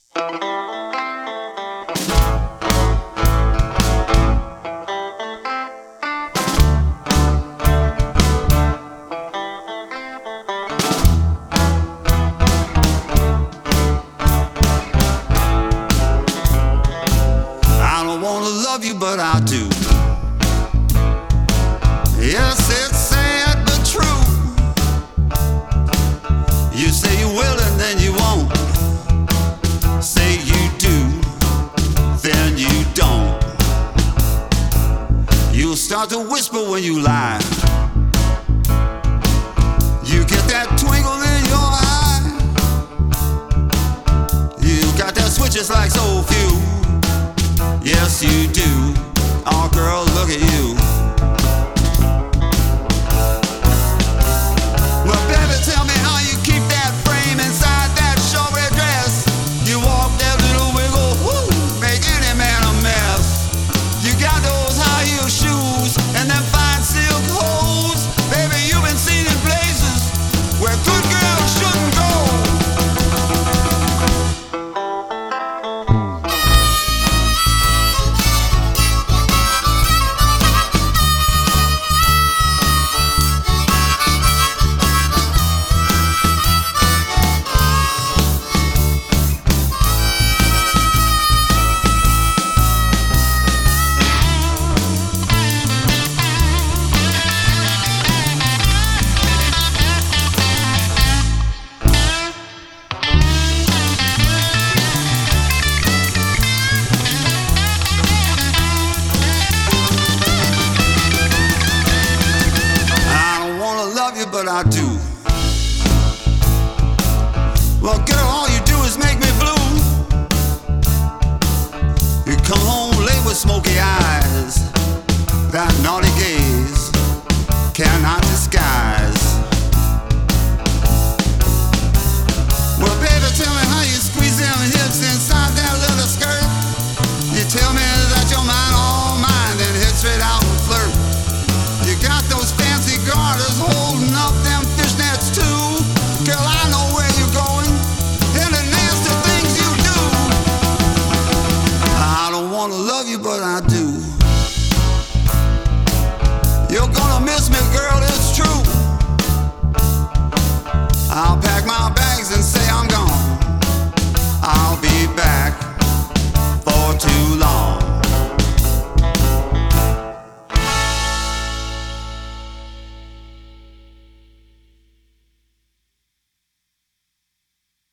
I don't wanna love you, but I do. Yes, it's sad but true. You say you will and then you won't. Say you do, then you don't. You'll start to whisper when you lie. You get that twinkle in your eye. You got that switch just like so few. Yes, you do. Oh, girl,